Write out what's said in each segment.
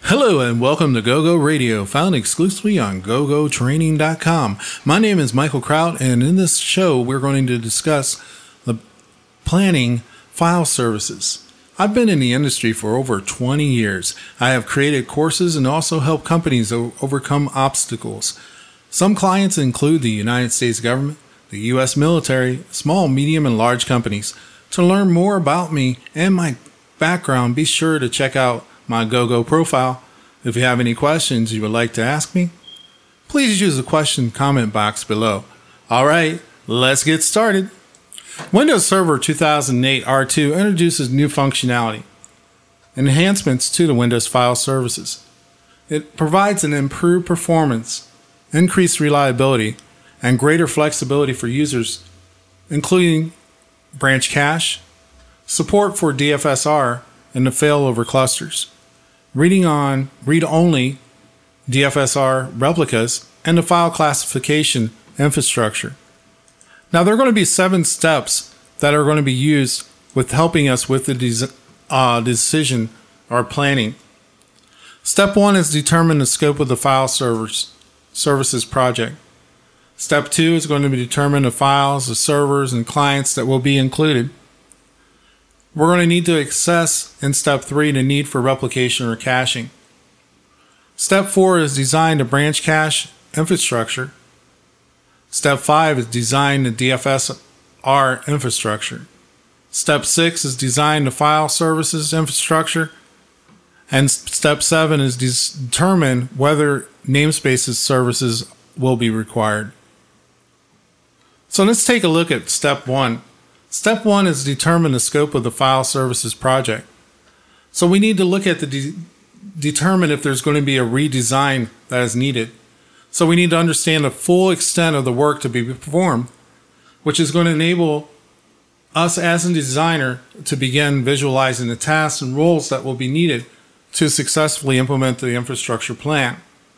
Hello and welcome to GoGo Radio, found exclusively on GoGoTraining.com. My name is Michael Kraut, and in this show we're going to discuss the planning file services. I've been in the industry for over 20 years. I have created courses and also helped companies overcome obstacles. Some clients include the United States government, the U.S. military, small, medium, and large companies. To learn more about me and my background, be sure to check out my GoGo profile. If you have any questions you would like to ask me, please use the question comment box below. All right, let's get started. Windows Server 2008 R2 introduces new functionality, enhancements to the Windows file services. It provides an improved performance, increased reliability, and greater flexibility for users, including branch cache, support for DFSR, and the failover clusters, read-only DFSR replicas, and the file classification infrastructure. Now, there are going to be 7 steps that are going to be used with helping us with the decision or planning. Step 1 is determine the scope of the file services project. Step 2 is going to be determine the files, the servers, and clients that will be included. We're going to need to assess in step 3 the need for replication or caching. Step 4 is design the branch cache infrastructure. Step 5 is design the DFSR infrastructure. Step 6 is design the file services infrastructure. And step 7 is determine whether namespaces services will be required. So let's take a look at step 1. Step 1 is determine the scope of the file services project. So we need to look at determine if there's going to be a redesign that is needed. So we need to understand the full extent of the work to be performed, which is going to enable us as a designer to begin visualizing the tasks and roles that will be needed to successfully implement the infrastructure plan.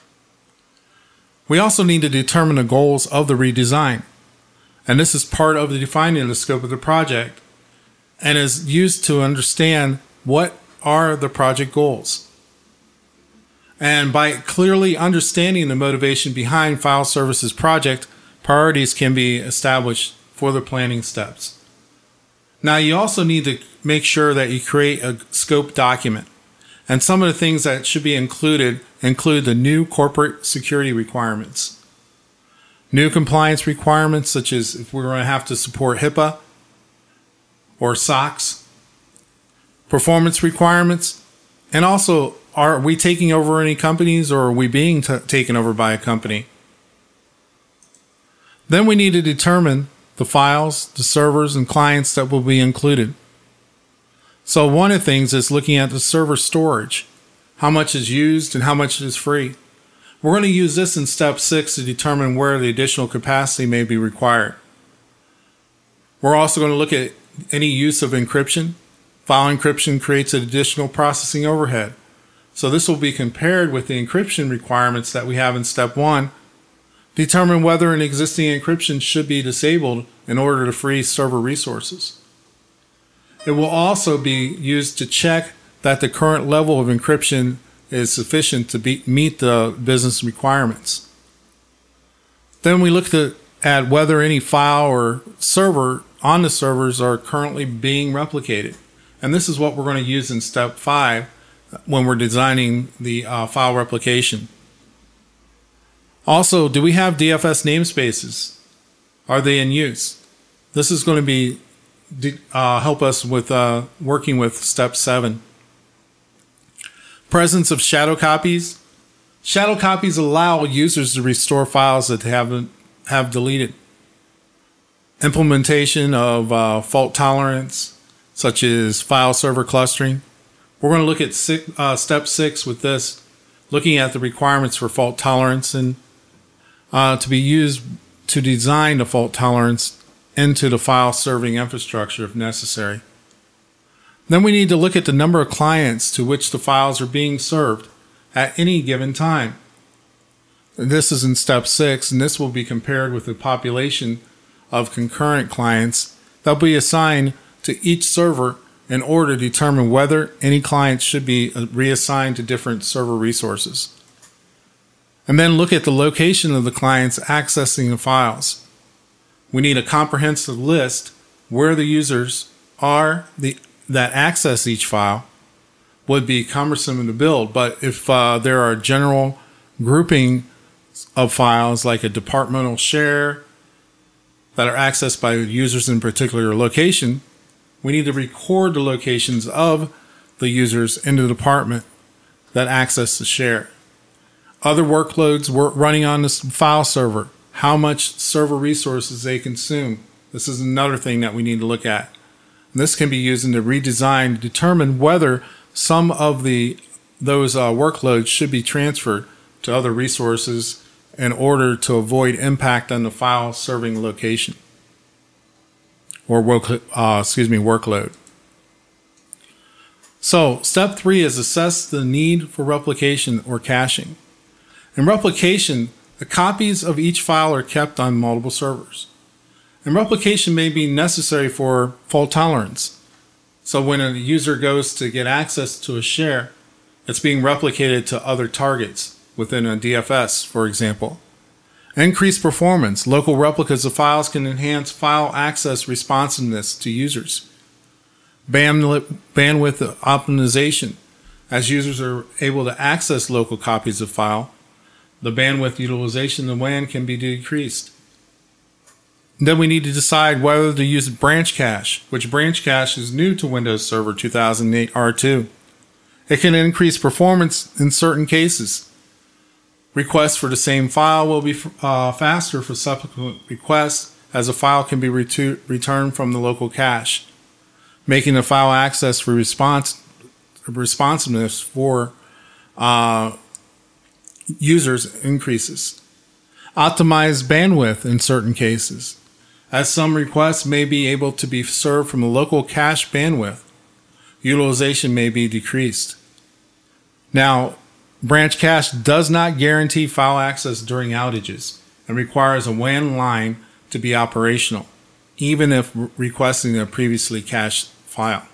We also need to determine the goals of the redesign. And this is part of the defining the scope of the project and is used to understand what are the project goals. And by clearly understanding the motivation behind file services project, priorities can be established for the planning steps. Now, you also need to make sure that you create a scope document. And some of the things that should be include the new corporate security requirements, new compliance requirements, such as if we're going to have to support HIPAA or SOX, performance requirements, and also, are we taking over any companies or are we being taken over by a company? Then we need to determine the files, the servers, and clients that will be included. So one of the things is looking at the server storage, how much is used and how much is free. We're going to use this in step 6 to determine where the additional capacity may be required. We're also going to look at any use of encryption. File encryption creates an additional processing overhead. So this will be compared with the encryption requirements that we have in step 1. Determine whether an existing encryption should be disabled in order to free server resources. It will also be used to check that the current level of encryption is sufficient to meet the business requirements. Then we look at whether any file or server on the servers are currently being replicated. And this is what we're going to use in step 5 when we're designing the file replication. Also, do we have DFS namespaces? Are they in use? This is going to be help us with working with step 7. Presence of shadow copies. Shadow copies allow users to restore files that they have deleted. Implementation of fault tolerance, such as file server clustering. We're going to look at step 6 with this, looking at the requirements for fault tolerance and to be used to design the fault tolerance into the file serving infrastructure if necessary. Then we need to look at the number of clients to which the files are being served at any given time. And this is in step 6, and this will be compared with the population of concurrent clients that will be assigned to each server in order to determine whether any clients should be reassigned to different server resources. And then look at the location of the clients accessing the files. We need a comprehensive list where the users are that access each file. Would be cumbersome to build, but if there are general grouping of files like a departmental share that are accessed by users in a particular location, we need to record the locations of the users in the department that access the share. Other workloads running on this file server, how much server resources they consume. This is another thing that we need to look at. And this can be used in the redesign to determine whether some of those workloads should be transferred to other resources in order to avoid impact on the file serving location or workload. So step 3 is assess the need for replication or caching. In replication, the copies of each file are kept on multiple servers. And replication may be necessary for fault tolerance. So when a user goes to get access to a share, it's being replicated to other targets within a DFS, for example. Increased performance. Local replicas of files can enhance file access responsiveness to users. Bandwidth optimization. As users are able to access local copies of file, the bandwidth utilization of WAN can be decreased. Then we need to decide whether to use branch cache, which branch cache is new to Windows Server 2008 R2. It can increase performance in certain cases. Requests for the same file will be faster for subsequent requests, as a file can be returned from the local cache, making the file access for responsiveness for users increases. Optimize bandwidth in certain cases, as some requests may be able to be served from a local cache bandwidth. Utilization may be decreased. Now, branch cache does not guarantee file access during outages and requires a WAN line to be operational, even if requesting a previously cached file.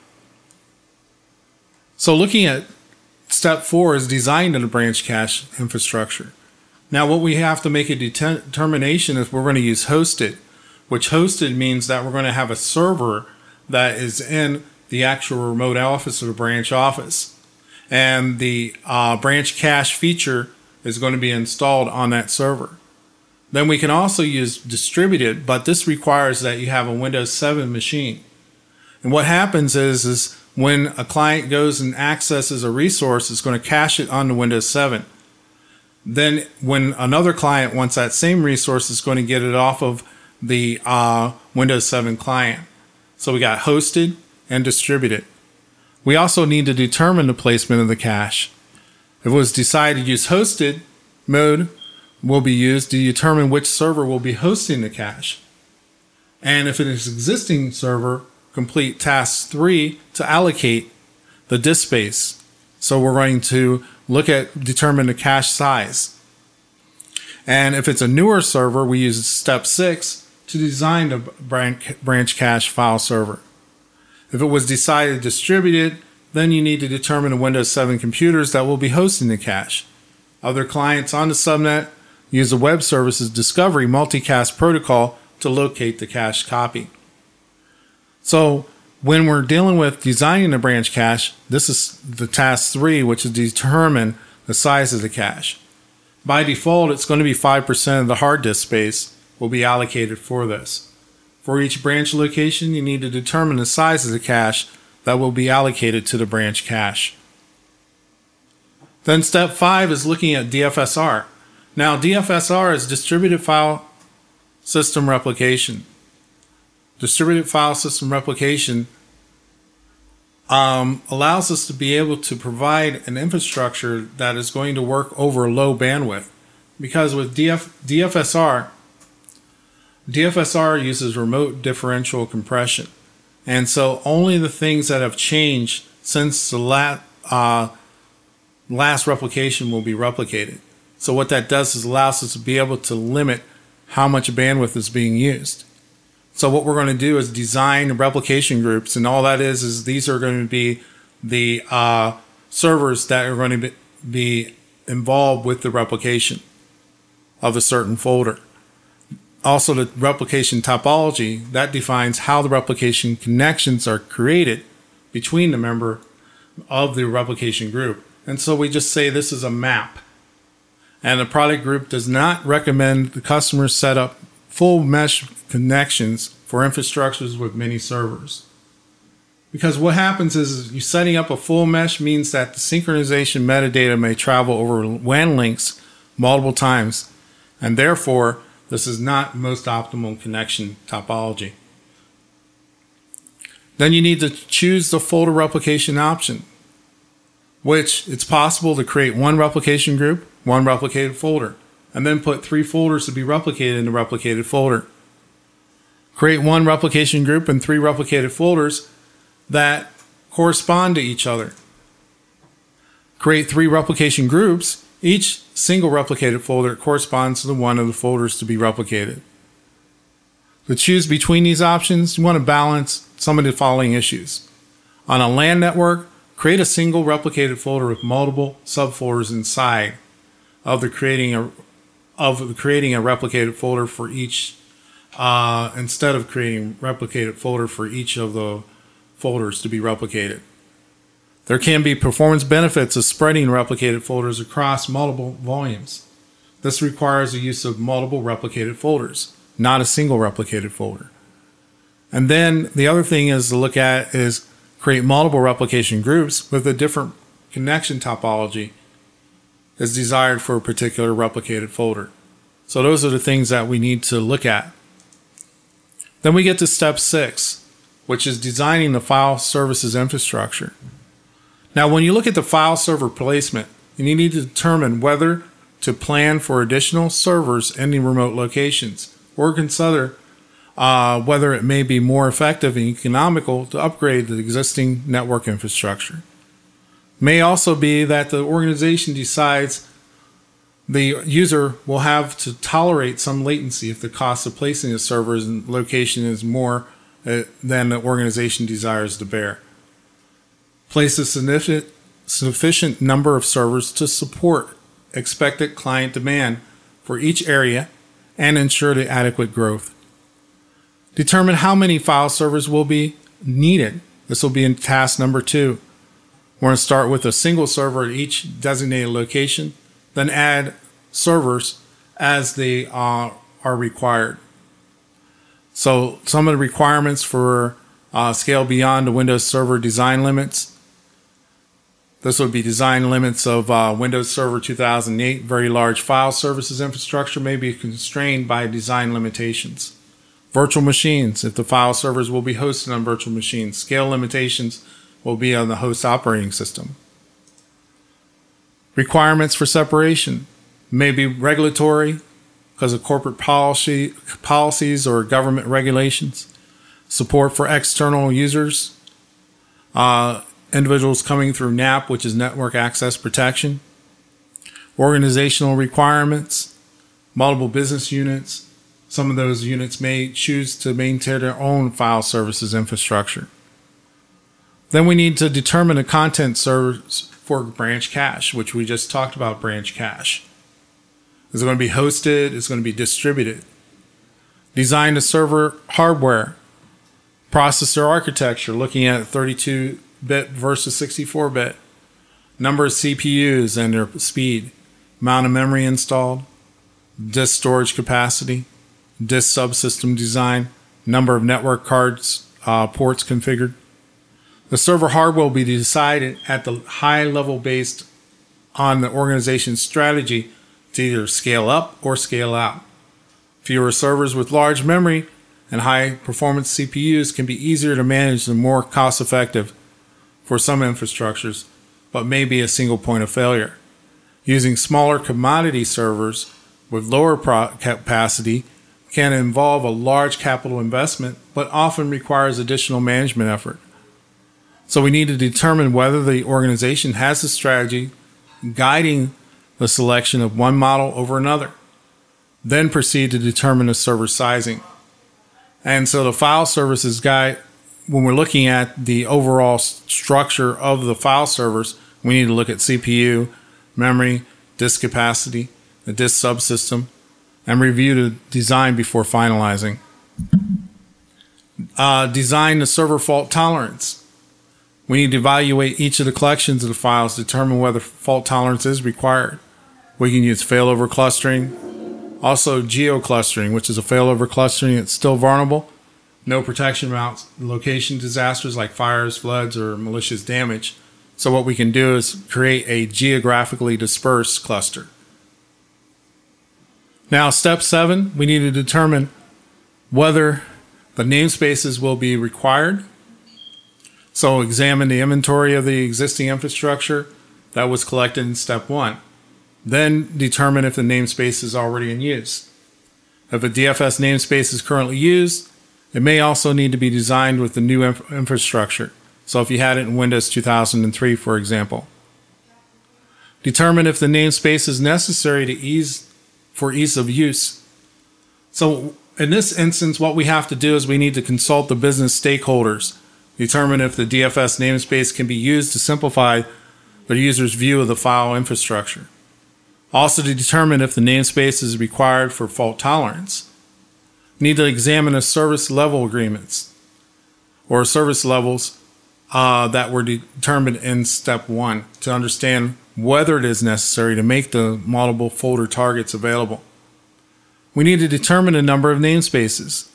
So looking at step 4 is design of the branch cache infrastructure. Now what we have to make a determination is we're going to use hosted, which hosted means that we're going to have a server that is in the actual remote office or the branch office. And the branch cache feature is going to be installed on that server. Then we can also use distributed, but this requires that you have a Windows 7 machine. And what happens is when a client goes and accesses a resource, it's going to cache it onto Windows 7. Then when another client wants that same resource, it's going to get it off of the Windows 7 client. So we got hosted and distributed. We also need to determine the placement of the cache. If it was decided to use hosted mode, will be used to determine which server will be hosting the cache. And if it is existing server, complete task 3 to allocate the disk space. So we're going to determine the cache size. And if it's a newer server, we use step 6 to design the branch cache file server. If it was decided distributed, then you need to determine the Windows 7 computers that will be hosting the cache. Other clients on the subnet use the Web Services Discovery Multicast Protocol to locate the cache copy. So when we're dealing with designing the branch cache, this is the task 3, which is determine the size of the cache. By default, it's going to be 5% of the hard disk space will be allocated for this. For each branch location, you need to determine the size of the cache that will be allocated to the branch cache. Then step 5 is looking at DFSR. Now, DFSR is distributed file system replication. Distributed file system replication allows us to be able to provide an infrastructure that is going to work over low bandwidth. Because with DFSR uses remote differential compression. And so only the things that have changed since the last replication will be replicated. So what that does is allows us to be able to limit how much bandwidth is being used. So what we're going to do is design replication groups, and all that is these are going to be the servers that are going to be involved with the replication of a certain folder. Also, the replication topology, that defines how the replication connections are created between the member of the replication group. And so we just say this is a map. And the product group does not recommend the customers set up full mesh connections for infrastructures with many servers. Because what happens is you setting up a full mesh means that the synchronization metadata may travel over WAN links multiple times, and therefore this is not most optimal connection topology. Then you need to choose the folder replication option, which it's possible to create one replication group, one replicated folder, and then put 3 folders to be replicated in the replicated folder. Create one replication group and 3 replicated folders that correspond to each other. Create 3 replication groups. Each single replicated folder corresponds to one of the folders to be replicated. To choose between these options, you want to balance some of the following issues. On a LAN network, create a single replicated folder with multiple subfolders inside of creating a replicated folder for each, instead of creating a replicated folder for each of the folders to be replicated. There can be performance benefits of spreading replicated folders across multiple volumes. This requires the use of multiple replicated folders, not a single replicated folder. And then the other thing is to look at is create multiple replication groups with a different connection topology as desired for a particular replicated folder. So those are the things that we need to look at. Then we get to step 6, which is designing the file services infrastructure. Now, when you look at the file server placement, you need to determine whether to plan for additional servers in the remote locations, or consider whether it may be more effective and economical to upgrade the existing network infrastructure. It may also be that the organization decides the user will have to tolerate some latency if the cost of placing the servers in location is more than the organization desires to bear. Place a sufficient number of servers to support expected client demand for each area and ensure the adequate growth. Determine how many file servers will be needed. This will be in task number 2. We're going to start with a single server at each designated location, then add servers as they are required. So some of the requirements for scale beyond the Windows Server design limits. This would be design limits of Windows Server 2008. Very large file services infrastructure may be constrained by design limitations. Virtual machines, if the file servers will be hosted on virtual machines. Scale limitations will be on the host operating system. Requirements for separation may be regulatory because of corporate policies or government regulations. Support for external users. Individuals coming through NAP, which is Network Access Protection. Organizational requirements, multiple business units. Some of those units may choose to maintain their own file services infrastructure. Then we need to determine the content servers for branch cache, which we just talked about branch cache. Is it going to be hosted? Is it going to be distributed? Design the server hardware. Processor architecture, looking at 32-bit versus 64-bit. Number of CPUs and their speed. Amount of memory installed. Disk storage capacity. Disk subsystem design. Number of network cards, ports configured. The server hardware will be decided at the high level based on the organization's strategy to either scale up or scale out. Fewer servers with large memory and high performance CPUs can be easier to manage and more cost effective for some infrastructures, but may be a single point of failure. Using smaller commodity servers with lower capacity can involve a large capital investment, but often requires additional management effort. So we need to determine whether the organization has a strategy guiding the selection of one model over another. Then proceed to determine the server sizing. And so the file services guy, when we're looking at the overall structure of the file servers, we need to look at CPU, memory, disk capacity, the disk subsystem, and review the design before finalizing. Design the server fault tolerance. We need to evaluate each of the collections of the files to determine whether fault tolerance is required. We can use failover clustering, also geo-clustering, which is a failover clustering that's still vulnerable. No protection around location disasters like fires, floods, or malicious damage. So what we can do is create a geographically dispersed cluster. Now, step 7, we need to determine whether the namespaces will be required. So examine the inventory of the existing infrastructure that was collected in step 1. Then determine if the namespace is already in use. If a DFS namespace is currently used, it may also need to be designed with the new infrastructure. So if you had it in Windows 2003, for example. Determine if the namespace is necessary for ease of use. So in this instance, what we have to do is we need to consult the business stakeholders, determine if the DFS namespace can be used to simplify the user's view of the file infrastructure. Also, to determine if the namespace is required for fault tolerance. We need to examine the service level agreements or service levels that were determined in step 1 to understand whether it is necessary to make the multiple folder targets available. We need to determine the number of namespaces.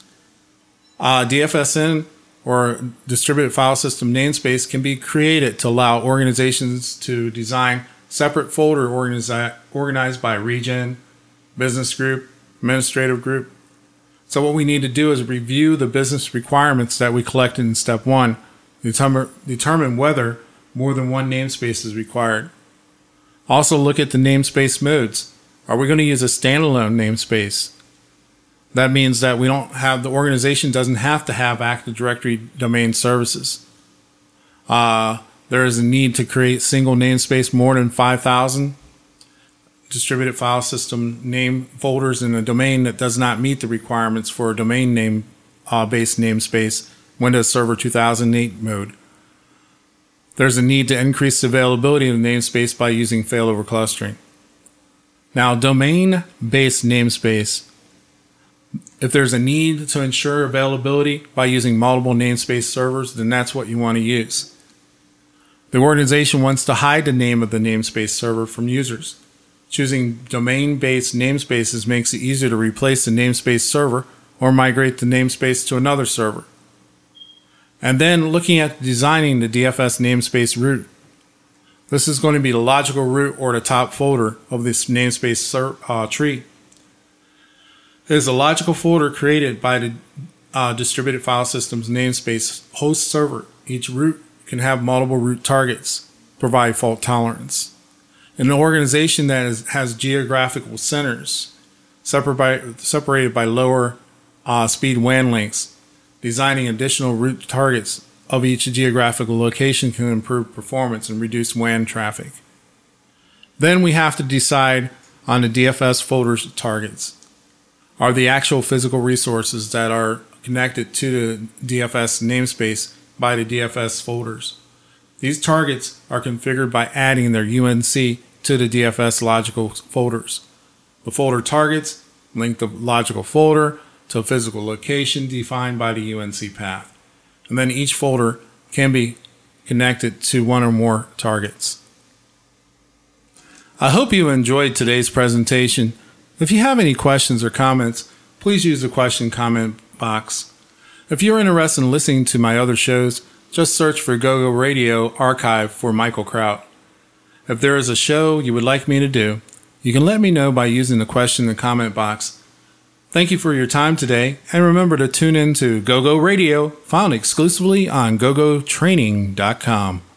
DFSN or distributed file system namespace can be created to allow organizations to design separate folder organized by region, business group, administrative group. So what we need to do is review the business requirements that we collected in step 1, determine whether more than one namespace is required. Also look at the namespace modes. Are we going to use a standalone namespace? That means that the organization doesn't have to have Active Directory domain services. There is a need to create single namespace more than 5,000 distributed file system name folders in a domain that does not meet the requirements for a domain name based namespace Windows Server 2008 mode. There's a need to increase the availability of the namespace by using failover clustering. Now, domain-based namespace. If there's a need to ensure availability by using multiple namespace servers, then that's what you want to use. The organization wants to hide the name of the namespace server from users. Choosing domain-based namespaces makes it easier to replace the namespace server or migrate the namespace to another server. And then looking at designing the DFS namespace root. This is going to be the logical root or the top folder of this namespace tree. It is a logical folder created by the distributed file system's namespace host server. Each root can have multiple root targets, provide fault tolerance. In an organization that has geographical centers separated by lower speed WAN links, designing additional root targets of each geographical location can improve performance and reduce WAN traffic. Then we have to decide on the DFS folders targets. Are the actual physical resources that are connected to the DFS namespace by the DFS folders. These targets are configured by adding their UNC to the DFS logical folders. The folder targets link the logical folder to a physical location defined by the UNC path. And then each folder can be connected to one or more targets. I hope you enjoyed today's presentation. If you have any questions or comments, please use the question comment box. If you're interested in listening to my other shows, just search for GoGo Radio Archive for Michael Kraut. If there is a show you would like me to do, you can let me know by using the question and comment box. Thank you for your time today, and remember to tune in to GoGo Radio, found exclusively on GoGoTraining.com.